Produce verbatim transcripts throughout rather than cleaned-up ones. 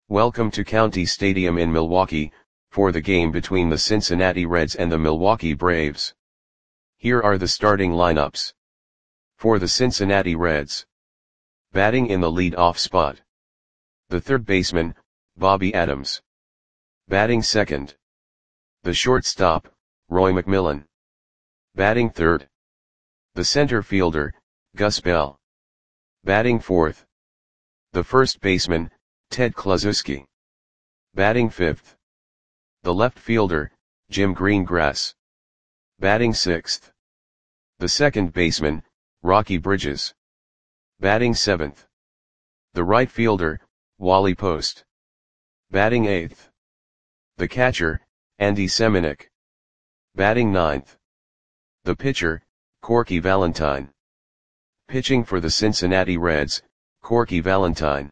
Welcome to County Stadium in Milwaukee, for the game between the Cincinnati Reds and the Milwaukee Braves. Here are the starting lineups. For the Cincinnati Reds. Batting in the lead-off spot. The third baseman, Bobby Adams. Batting second. The shortstop, Roy McMillan. Batting third. The center fielder, Gus Bell. Batting fourth. The first baseman, Ted Kluszewski. Batting fifth. The left fielder, Jim Greengrass. Batting sixth. The second baseman, Rocky Bridges. Batting seventh. The right fielder, Wally Post. Batting eighth. The catcher, Andy Semenuk. Batting ninth. The pitcher, Corky Valentine. Pitching for the Cincinnati Reds, Corky Valentine.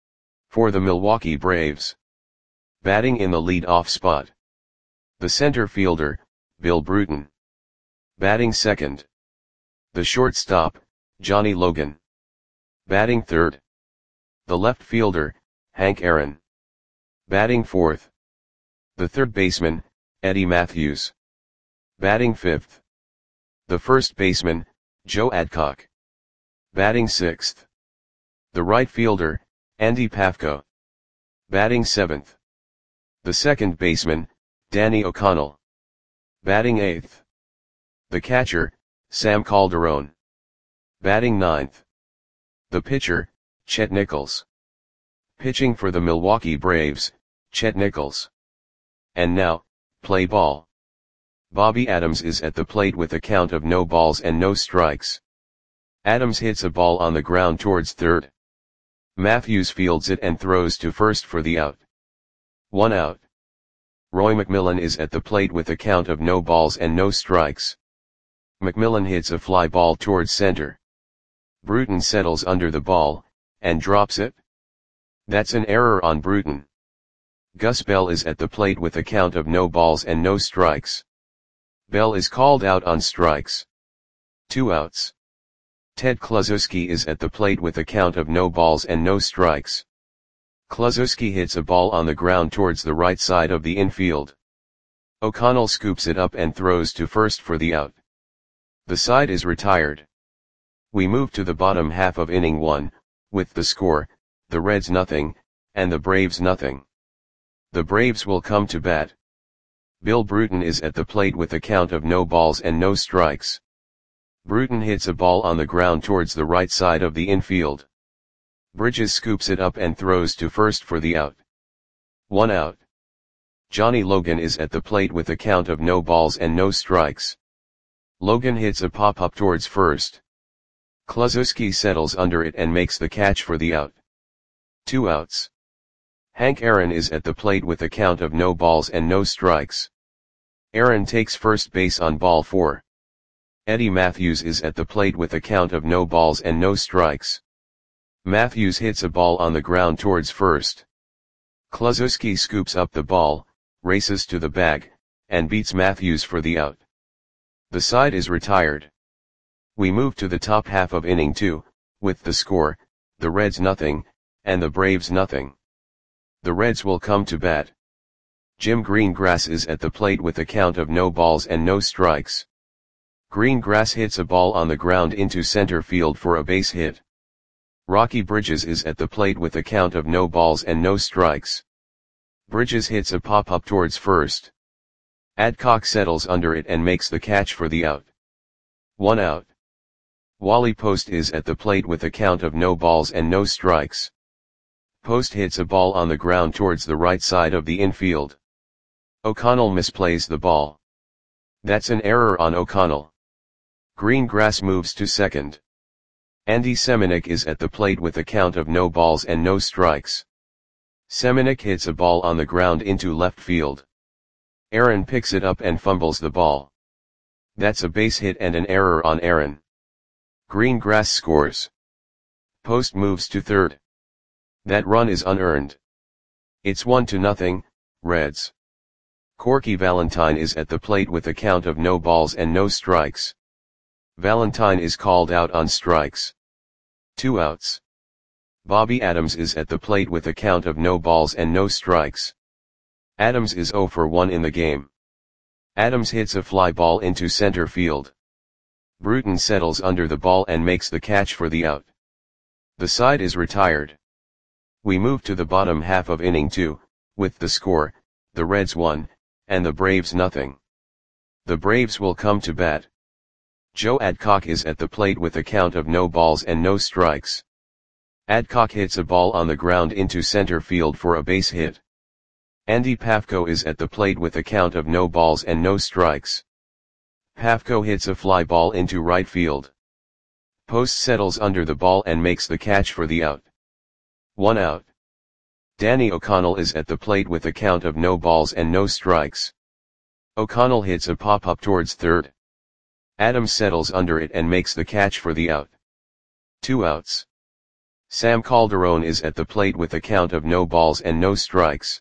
For the Milwaukee Braves. Batting in the lead-off spot. The center fielder, Bill Bruton. Batting second. The shortstop, Johnny Logan. Batting third. The left fielder, Hank Aaron. Batting fourth. The third baseman, Eddie Matthews. Batting fifth. The first baseman, Joe Adcock. Batting sixth. The right fielder, Andy Pafko. Batting seventh. The second baseman, Danny O'Connell. Batting eighth. The catcher, Sam Calderon. Batting ninth. The pitcher, Chet Nichols. Pitching for the Milwaukee Braves, Chet Nichols. And now, play ball. Bobby Adams is at the plate with a count of no balls and no strikes. Adams hits a ball on the ground towards third. Matthews fields it and throws to first for the out. One out. Roy McMillan is at the plate with a count of no balls and no strikes. McMillan hits a fly ball towards center. Bruton settles under the ball, and drops it. That's an error on Bruton. Gus Bell is at the plate with a count of no balls and no strikes. Bell is called out on strikes. Two outs. Ted Kluszewski is at the plate with a count of no balls and no strikes. Kluszewski hits a ball on the ground towards the right side of the infield. O'Connell scoops it up and throws to first for the out. The side is retired. We move to the bottom half of inning one, with the score, the Reds nothing, and the Braves nothing. The Braves will come to bat. Bill Bruton is at the plate with a count of no balls and no strikes. Bruton hits a ball on the ground towards the right side of the infield. Bridges scoops it up and throws to first for the out. One out. Johnny Logan is at the plate with a count of no balls and no strikes. Logan hits a pop-up towards first. Kluszewski settles under it and makes the catch for the out. Two outs. Hank Aaron is at the plate with a count of no balls and no strikes. Aaron takes first base on ball four. Eddie Matthews is at the plate with a count of no balls and no strikes. Matthews hits a ball on the ground towards first. Kluszewski scoops up the ball, races to the bag, and beats Matthews for the out. The side is retired. We move to the top half of inning two, with the score, the Reds nothing, and the Braves nothing. The Reds will come to bat. Jim Greengrass is at the plate with a count of no balls and no strikes. Greengrass hits a ball on the ground into center field for a base hit. Rocky Bridges is at the plate with a count of no balls and no strikes. Bridges hits a pop-up towards first. Adcock settles under it and makes the catch for the out. One out. Wally Post is at the plate with a count of no balls and no strikes. Post hits a ball on the ground towards the right side of the infield. O'Connell misplays the ball. That's an error on O'Connell. Greengrass moves to second. Andy Semenuk is at the plate with a count of no balls and no strikes. Semenuk hits a ball on the ground into left field. Aaron picks it up and fumbles the ball. That's a base hit and an error on Aaron. Greengrass scores. Post moves to third. That run is unearned. It's one to nothing, Reds. Corky Valentine is at the plate with a count of no balls and no strikes. Valentine is called out on strikes. Two outs. Bobby Adams is at the plate with a count of no balls and no strikes. Adams is zero for one in the game. Adams hits a fly ball into center field. Bruton settles under the ball and makes the catch for the out. The side is retired. We move to the bottom half of inning two, with the score, the Reds one, and the Braves nothing. The Braves will come to bat. Joe Adcock is at the plate with a count of no balls and no strikes. Adcock hits a ball on the ground into center field for a base hit. Andy Pafko is at the plate with a count of no balls and no strikes. Pafko hits a fly ball into right field. Post settles under the ball and makes the catch for the out. One out. Danny O'Connell is at the plate with a count of no balls and no strikes. O'Connell hits a pop-up towards third. Adams settles under it and makes the catch for the out. Two outs. Sam Calderon is at the plate with a count of no balls and no strikes.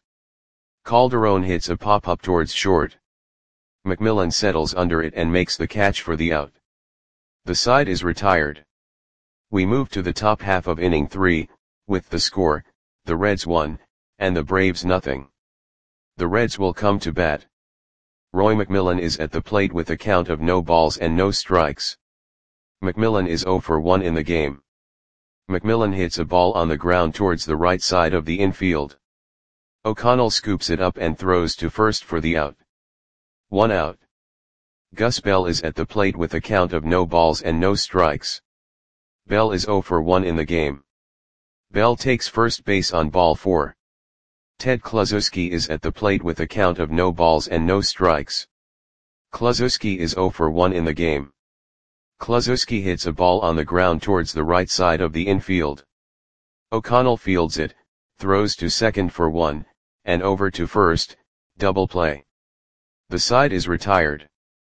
Calderon hits a pop-up towards short. McMillan settles under it and makes the catch for the out. The side is retired. We move to the top half of inning three, with the score, the Reds one, and the Braves nothing. The Reds will come to bat. Roy McMillan is at the plate with a count of no balls and no strikes. McMillan is zero for one in the game. McMillan hits a ball on the ground towards the right side of the infield. O'Connell scoops it up and throws to first for the out. One out. Gus Bell is at the plate with a count of no balls and no strikes. Bell is zero for one in the game. Bell takes first base on ball four. Ted Kluszewski is at the plate with a count of no balls and no strikes. Kluszewski is zero for one in the game. Kluszewski hits a ball on the ground towards the right side of the infield. O'Connell fields it, throws to second for one, and over to first, double play. The side is retired.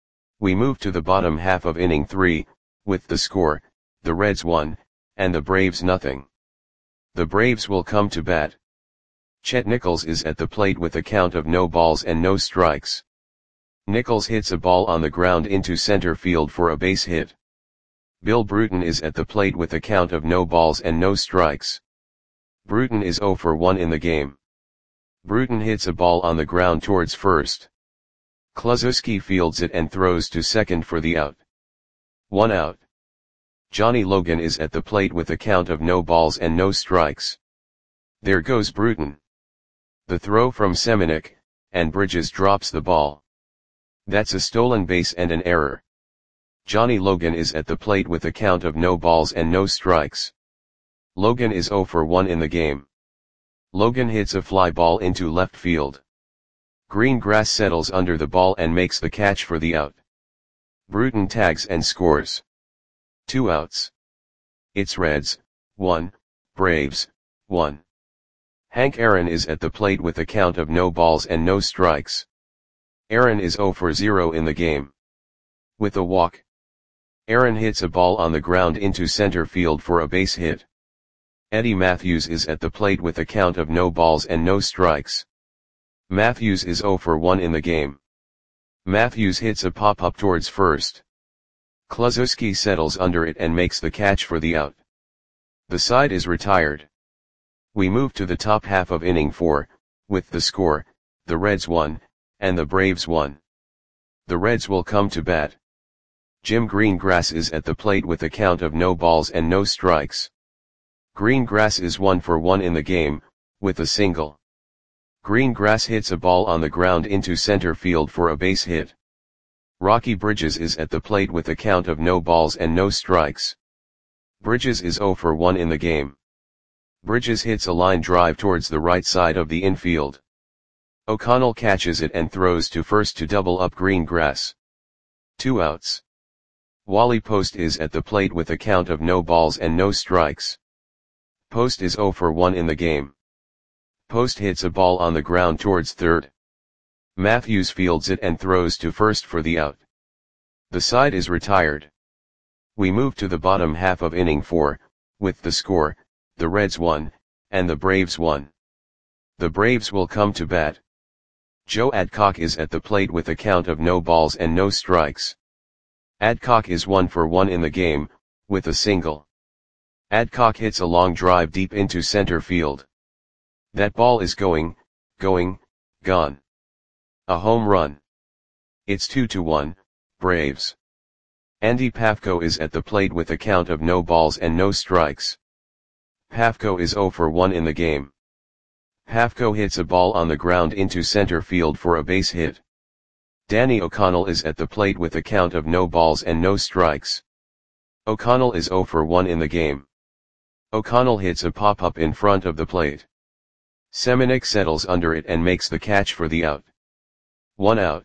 We move to the bottom half of inning three, with the score, the Reds one, and the Braves nothing. The Braves will come to bat. Chet Nichols is at the plate with a count of no balls and no strikes. Nichols hits a ball on the ground into center field for a base hit. Bill Bruton is at the plate with a count of no balls and no strikes. Bruton is zero for one in the game. Bruton hits a ball on the ground towards first. Kluszewski fields it and throws to second for the out. One out. Johnny Logan is at the plate with a count of no balls and no strikes. There goes Bruton. The throw from Semenuk, and Bridges drops the ball. That's a stolen base and an error. Johnny Logan is at the plate with a count of no balls and no strikes. Logan is zero for one in the game. Logan hits a fly ball into left field. Greengrass settles under the ball and makes the catch for the out. Bruton tags and scores. Two outs. It's Reds, one, Braves, one. Hank Aaron is at the plate with a count of no balls and no strikes. Aaron is zero for zero in the game. With a walk. Aaron hits a ball on the ground into center field for a base hit. Eddie Matthews is at the plate with a count of no balls and no strikes. Matthews is zero for one in the game. Matthews hits a pop-up towards first. Kluszewski settles under it and makes the catch for the out. The side is retired. We move to the top half of inning four, with the score, the Reds one, and the Braves one. The Reds will come to bat. Jim Greengrass is at the plate with a count of no balls and no strikes. Greengrass is one for one in the game, with a single. Greengrass hits a ball on the ground into center field for a base hit. Rocky Bridges is at the plate with a count of no balls and no strikes. Bridges is zero for one in the game. Bridges hits a line drive towards the right side of the infield. O'Connell catches it and throws to first to double up Greengrass. Two outs. Wally Post is at the plate with a count of no balls and no strikes. Post is zero for one in the game. Post hits a ball on the ground towards third. Matthews fields it and throws to first for the out. The side is retired. We move to the bottom half of inning four, with the score, the Reds one, and the Braves one. The Braves will come to bat. Joe Adcock is at the plate with a count of no balls and no strikes. Adcock is one for one in the game, with a single. Adcock hits a long drive deep into center field. That ball is going, going, gone. A home run. It's two to one, Braves. Andy Pafko is at the plate with a count of no balls and no strikes. Pafko is zero for one in the game. Pafko hits a ball on the ground into center field for a base hit. Danny O'Connell is at the plate with a count of no balls and no strikes. O'Connell is zero for one in the game. O'Connell hits a pop-up in front of the plate. Semenuk settles under it and makes the catch for the out. One out.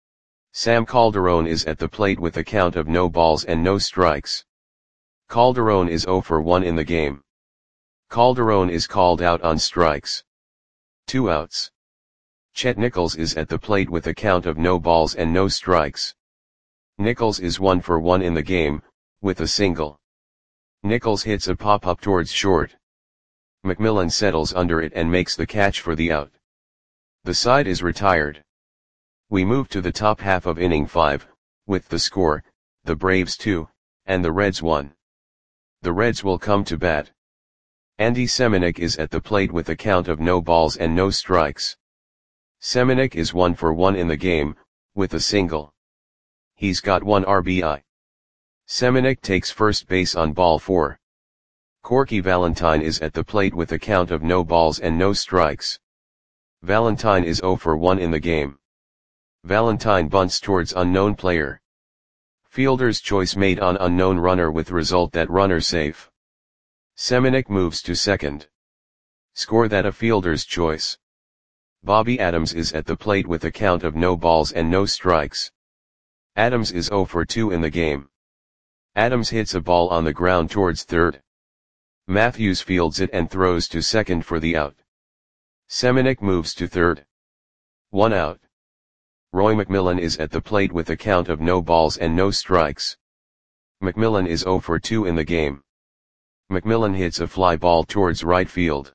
Sam Calderon is at the plate with a count of no balls and no strikes. Calderon is zero for one in the game. Calderon is called out on strikes. Two outs. Chet Nichols is at the plate with a count of no balls and no strikes. Nichols is one for one in the game, with a single. Nichols hits a pop-up towards short. McMillan settles under it and makes the catch for the out. The side is retired. We move to the top half of inning five, with the score, the Braves two, and the Reds one. The Reds will come to bat. Andy Semenuk is at the plate with a count of no balls and no strikes. Semenuk is one for one in the game, with a single. He's got one R B I. Semenuk takes first base on ball four. Corky Valentine is at the plate with a count of no balls and no strikes. Valentine is zero for one in the game. Valentine bunts towards unknown player. Fielder's choice made on unknown runner with result that runner safe. Semenuk moves to second. Score that a fielder's choice. Bobby Adams is at the plate with a count of no balls and no strikes. Adams is zero for two in the game. Adams hits a ball on the ground towards third. Matthews fields it and throws to second for the out. Semenuk moves to third. One out. Roy McMillan is at the plate with a count of no balls and no strikes. McMillan is zero for two in the game. McMillan hits a fly ball towards right field.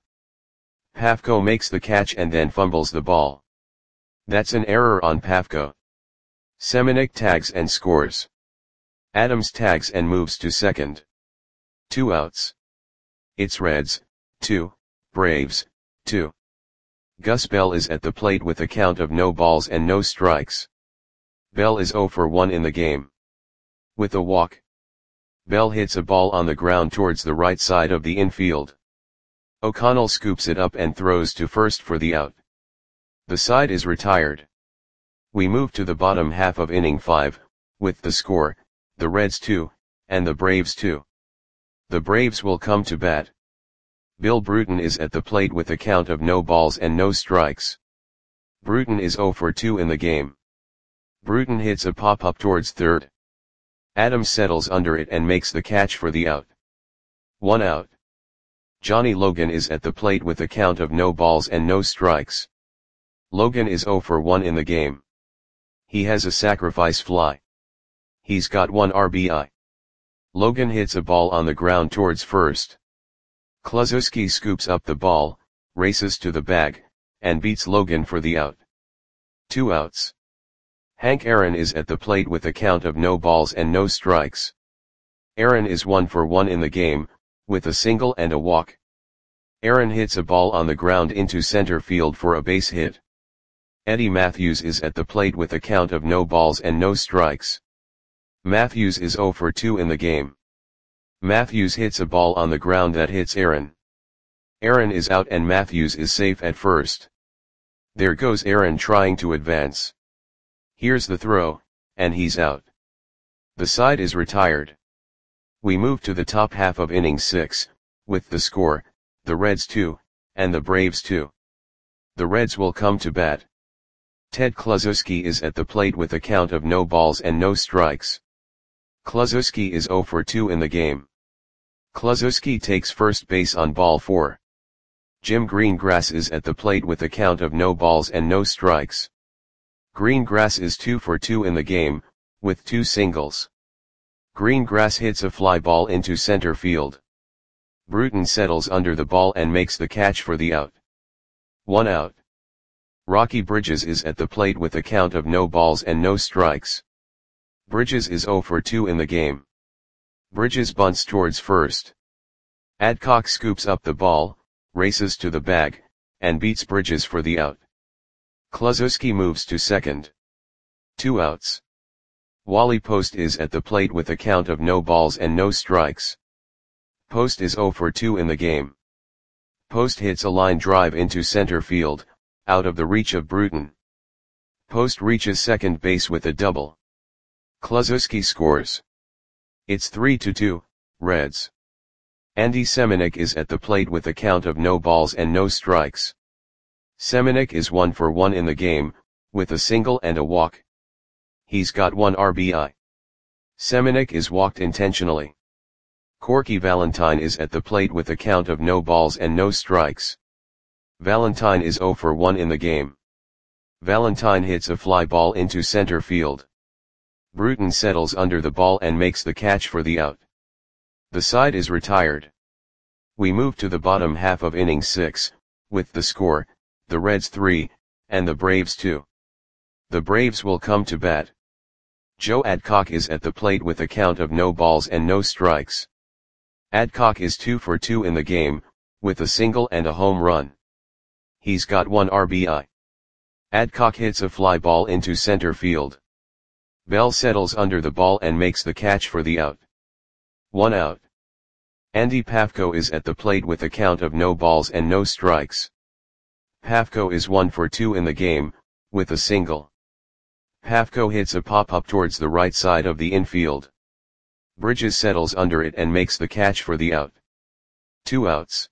Pafko makes the catch and then fumbles the ball. That's an error on Pafko. Semenuk tags and scores. Adams tags and moves to second. Two outs. It's Reds, two, Braves, two. Gus Bell is at the plate with a count of no balls and no strikes. Bell is zero for one in the game. With a walk. Bell hits a ball on the ground towards the right side of the infield. O'Connell scoops it up and throws to first for the out. The side is retired. We move to the bottom half of inning five, with the score, the Reds two, and the Braves two. The Braves will come to bat. Bill Bruton is at the plate with a count of no balls and no strikes. Bruton is zero for two in the game. Bruton hits a pop-up towards third. Adams settles under it and makes the catch for the out. One out. Johnny Logan is at the plate with a count of no balls and no strikes. Logan is zero for one in the game. He has a sacrifice fly. He's got one R B I. Logan hits a ball on the ground towards first. Kluszewski scoops up the ball, races to the bag, and beats Logan for the out. Two outs. Hank Aaron is at the plate with a count of no balls and no strikes. Aaron is one for one in the game, with a single and a walk. Aaron hits a ball on the ground into center field for a base hit. Eddie Matthews is at the plate with a count of no balls and no strikes. Matthews is zero for two in the game. Matthews hits a ball on the ground that hits Aaron. Aaron is out and Matthews is safe at first. There goes Aaron trying to advance. Here's the throw, and he's out. The side is retired. We move to the top half of inning six, with the score, the Reds two, and the Braves two. The Reds will come to bat. Ted Kluszewski is at the plate with a count of no balls and no strikes. Kluszewski is zero for two in the game. Kluszewski takes first base on ball four. Jim Greengrass is at the plate with a count of no balls and no strikes. Greengrass is two for two in the game, with two singles. Greengrass hits a fly ball into center field. Bruton settles under the ball and makes the catch for the out. One out. Rocky Bridges is at the plate with a count of no balls and no strikes. Bridges is zero for two in the game. Bridges bunts towards first. Adcock scoops up the ball, races to the bag, and beats Bridges for the out. Kluszewski moves to second. Two outs. Wally Post is at the plate with a count of no balls and no strikes. Post is zero for two in the game. Post hits a line drive into center field, out of the reach of Bruton. Post reaches second base with a double. Kluszewski scores. It's three to two, Reds. Andy Semenuk is at the plate with a count of no balls and no strikes. Semenuk is one for one in the game, with a single and a walk. He's got one R B I. Semenuk is walked intentionally. Corky Valentine is at the plate with a count of no balls and no strikes. Valentine is zero for one in the game. Valentine hits a fly ball into center field. Bruton settles under the ball and makes the catch for the out. The side is retired. We move to the bottom half of inning six, with the score, the Reds three, and the Braves two. The Braves will come to bat. Joe Adcock is at the plate with a count of no balls and no strikes. Adcock is two for two in the game, with a single and a home run. He's got one R B I. Adcock hits a fly ball into center field. Bell settles under the ball and makes the catch for the out. One out. Andy Pafko is at the plate with a count of no balls and no strikes. Pafko is one for two in the game, with a single. Pafko hits a pop-up towards the right side of the infield. Bridges settles under it and makes the catch for the out. Two outs.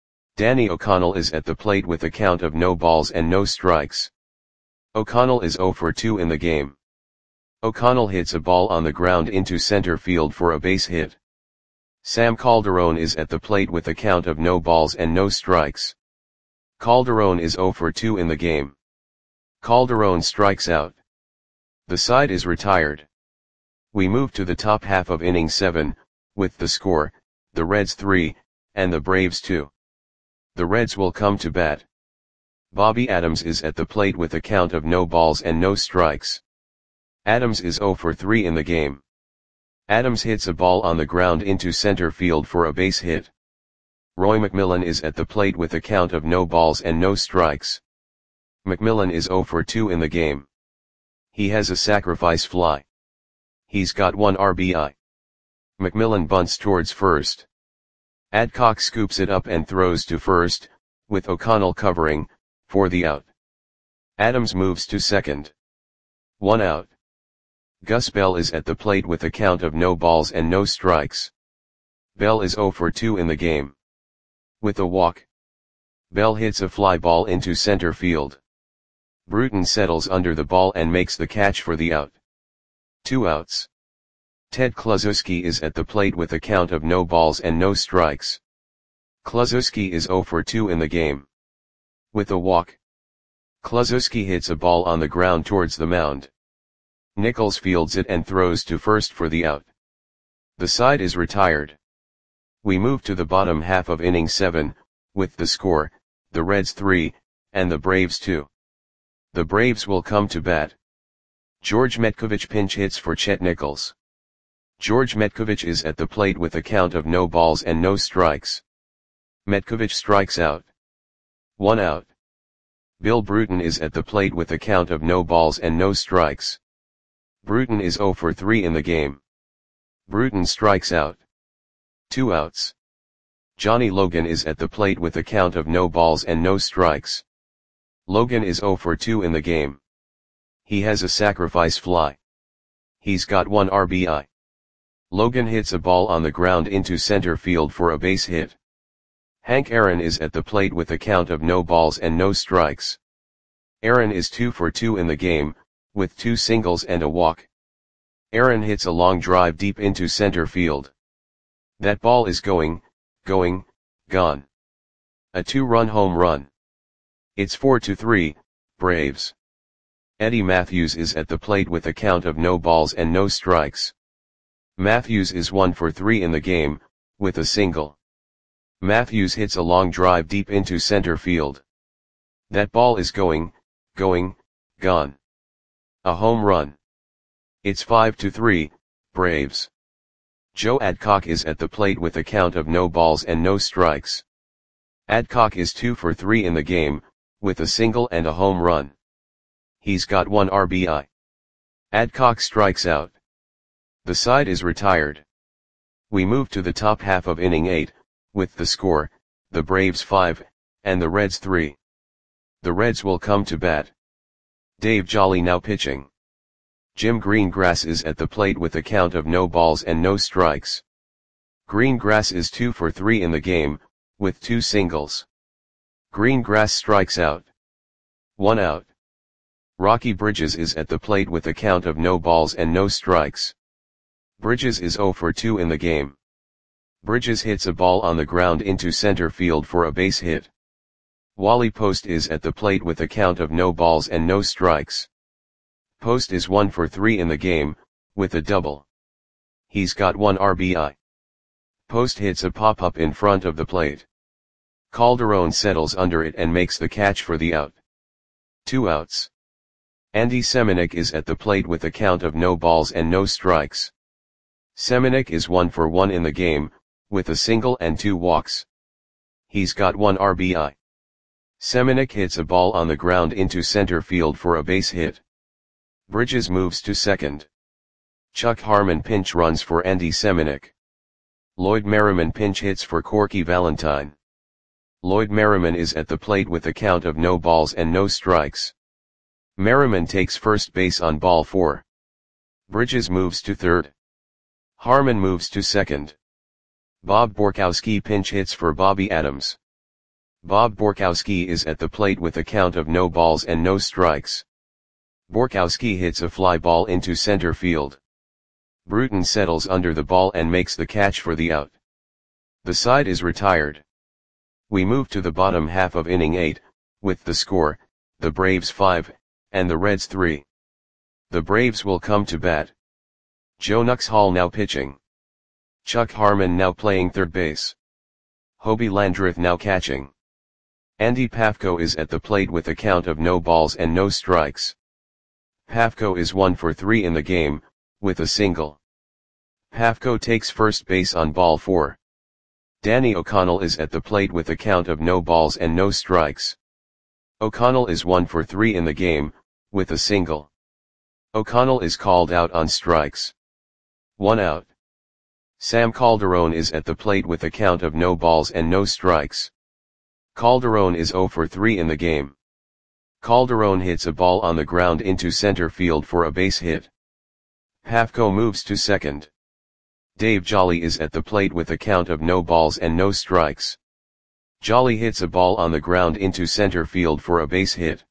Danny O'Connell is at the plate with a count of no balls and no strikes. O'Connell is zero for two in the game. O'Connell hits a ball on the ground into center field for a base hit. Sam Calderon is at the plate with a count of no balls and no strikes. Calderon is zero for two in the game. Calderon strikes out. The side is retired. We move to the top half of inning seven, with the score, the Reds three, and the Braves two. The Reds will come to bat. Bobby Adams is at the plate with a count of no balls and no strikes. Adams is zero for three in the game. Adams hits a ball on the ground into center field for a base hit. Roy McMillan is at the plate with a count of no balls and no strikes. McMillan is zero for two in the game. He has a sacrifice fly. He's got one R B I. McMillan bunts towards first. Adcock scoops it up and throws to first, with O'Connell covering, for the out. Adams moves to second. One out. Gus Bell is at the plate with a count of no balls and no strikes. Bell is zero for two in the game. With a walk. Bell hits a fly ball into center field. Bruton settles under the ball and makes the catch for the out. Two outs. Ted Kluszewski is at the plate with a count of no balls and no strikes. Kluszewski is zero for two in the game. With a walk. Kluszewski hits a ball on the ground towards the mound. Nichols fields it and throws to first for the out. The side is retired. We move to the bottom half of inning seven, with the score, the Reds three, and the Braves two. The Braves will come to bat. George Metkovich pinch hits for Chet Nichols. George Metkovich is at the plate with a count of no balls and no strikes. Metkovich strikes out. One out. Bill Bruton is at the plate with a count of no balls and no strikes. Bruton is zero for three in the game. Bruton strikes out. Two outs. Johnny Logan is at the plate with a count of no balls and no strikes. Logan is zero for two in the game. He has a sacrifice fly. He's got one R B I. Logan hits a ball on the ground into center field for a base hit. Hank Aaron is at the plate with a count of no balls and no strikes. Aaron is two for two in the game, with two singles and a walk. Aaron hits a long drive deep into center field. That ball is going, going, gone. A two-run home run. It's four to three, Braves. Eddie Matthews is at the plate with a count of no balls and no strikes. Matthews is one for three in the game, with a single. Matthews hits a long drive deep into center field. That ball is going, going, gone. A home run. It's five to three, Braves. Joe Adcock is at the plate with a count of no balls and no strikes. Adcock is two for three in the game, with a single and a home run. He's got one R B I. Adcock strikes out. The side is retired. We move to the top half of inning eight, with the score, the Braves five, and the Reds three. The Reds will come to bat. Dave Jolly now pitching. Jim Greengrass is at the plate with a count of no balls and no strikes. Greengrass is two for three in the game, with two singles. Greengrass strikes out. One out. Rocky Bridges is at the plate with a count of no balls and no strikes. Bridges is zero for two in the game. Bridges hits a ball on the ground into center field for a base hit. Wally Post is at the plate with a count of no balls and no strikes. Post is one for three in the game, with a double. He's got one R B I. Post hits a pop-up in front of the plate. Calderon settles under it and makes the catch for the out. Two outs. Andy Semenuk is at the plate with a count of no balls and no strikes. Semenuk is one for one in the game, with a single and two walks. He's got one R B I. Semenuk hits a ball on the ground into center field for a base hit. Bridges moves to second. Chuck Harmon pinch runs for Andy Semenuk. Lloyd Merriman pinch hits for Corky Valentine. Lloyd Merriman is at the plate with a count of no balls and no strikes. Merriman takes first base on ball four. Bridges moves to third. Harmon moves to second. Bob Borkowski pinch hits for Bobby Adams. Bob Borkowski is at the plate with a count of no balls and no strikes. Borkowski hits a fly ball into center field. Bruton settles under the ball and makes the catch for the out. The side is retired. We move to the bottom half of inning eight, with the score, the Braves five, and the Reds three. The Braves will come to bat. Joe Nuxhall now pitching. Chuck Harmon now playing third base. Hobie Landreth now catching. Andy Pafko is at the plate with a count of no balls and no strikes. Pafko is one for three in the game, with a single. Pafko takes first base on ball four. Danny O'Connell is at the plate with a count of no balls and no strikes. O'Connell is one for three in the game, with a single. O'Connell is called out on strikes. One out. Sam Calderon is at the plate with a count of no balls and no strikes. Calderon is zero for three in the game. Calderon hits a ball on the ground into center field for a base hit. Pafko moves to second. Dave Jolly is at the plate with a count of no balls and no strikes. Jolly hits a ball on the ground into center field for a base hit.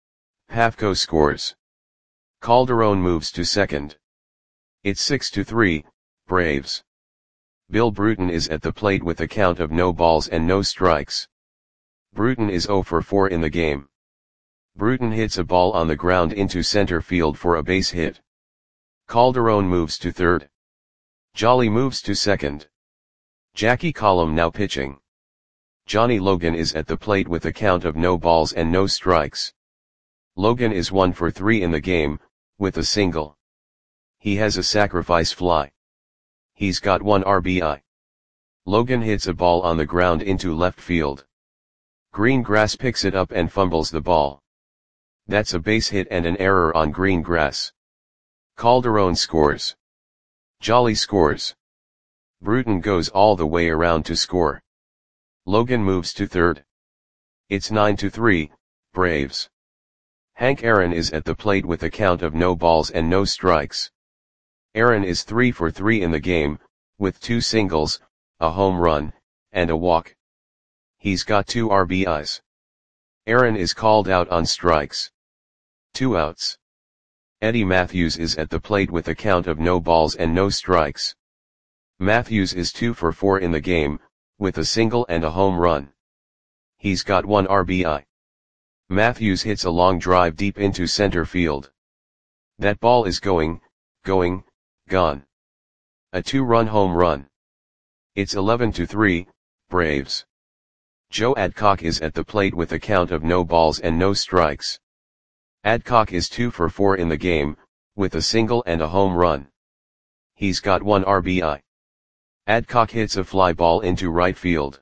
Pafko scores. Calderon moves to second. It's six to three, Braves. Bill Bruton is at the plate with a count of no balls and no strikes. Bruton is zero for four in the game. Bruton hits a ball on the ground into center field for a base hit. Calderon moves to third. Jolly moves to second. Jackie Collum now pitching. Johnny Logan is at the plate with a count of no balls and no strikes. Logan is one for three in the game, with a single. He has a sacrifice fly. He's got one R B I. Logan hits a ball on the ground into left field. Greengrass picks it up and fumbles the ball. That's a base hit and an error on Greengrass. Calderon scores. Jolly scores. Bruton goes all the way around to score. Logan moves to third. It's nine to three, Braves. Hank Aaron is at the plate with a count of no balls and no strikes. Aaron is three for three in the game, with two singles, a home run, and a walk. He's got two R B Is. Aaron is called out on strikes. Two outs. Eddie Matthews is at the plate with a count of no balls and no strikes. Matthews is two for four in the game, with a single and a home run. He's got one R B I. Matthews hits a long drive deep into center field. That ball is going, going, gone. A two-run home run. It's eleven to three, Braves. Joe Adcock is at the plate with a count of no balls and no strikes. Adcock is two for four in the game, with a single and a home run. He's got one R B I. Adcock hits a fly ball into right field.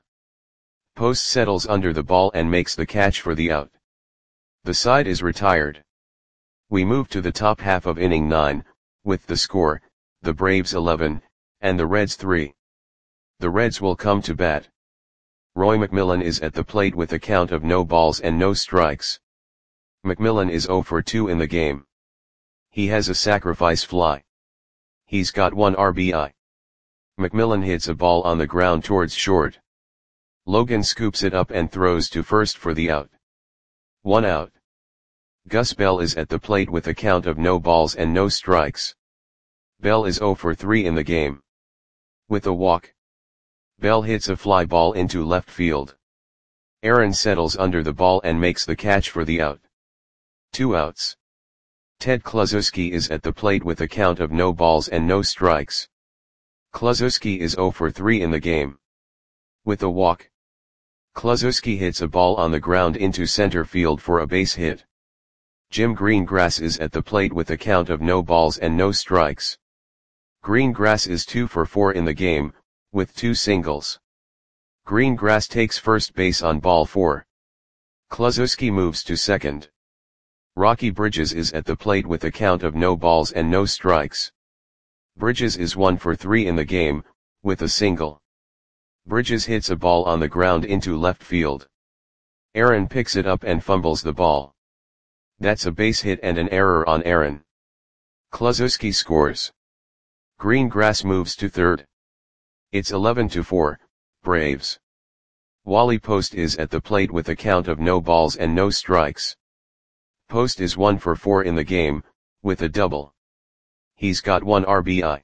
Post settles under the ball and makes the catch for the out. The side is retired. We move to the top half of inning nine, with the score, the Braves eleven, and the Reds three. The Reds will come to bat. Roy McMillan is at the plate with a count of no balls and no strikes. McMillan is oh for two in the game. He has a sacrifice fly. He's got one R B I. McMillan hits a ball on the ground towards short. Logan scoops it up and throws to first for the out. One out. Gus Bell is at the plate with a count of no balls and no strikes. Bell is oh for three in the game. With a walk, Bell hits a fly ball into left field. Aaron settles under the ball and makes the catch for the out. Two outs. Ted Kluszewski is at the plate with a count of no balls and no strikes. Kluszewski is oh for three in the game. With a walk, Kluszewski hits a ball on the ground into center field for a base hit. Jim Greengrass is at the plate with a count of no balls and no strikes. Greengrass is two for four in the game, with two singles. Greengrass takes first base on ball four. Kluszewski moves to second. Rocky Bridges is at the plate with a count of no balls and no strikes. Bridges is one for three in the game, with a single. Bridges hits a ball on the ground into left field. Aaron picks it up and fumbles the ball. That's a base hit and an error on Aaron. Kluszewski scores. Greengrass moves to third. It's eleven to four, Braves. Wally Post is at the plate with a count of no balls and no strikes. Post is one for four in the game, with a double. He's got one R B I.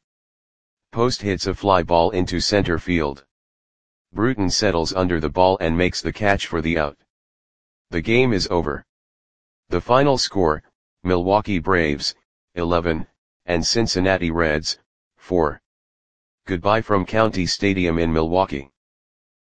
Post hits a fly ball into center field. Bruton settles under the ball and makes the catch for the out. The game is over. The final score, Milwaukee Braves, eleven, and Cincinnati Reds, four. Goodbye from County Stadium in Milwaukee.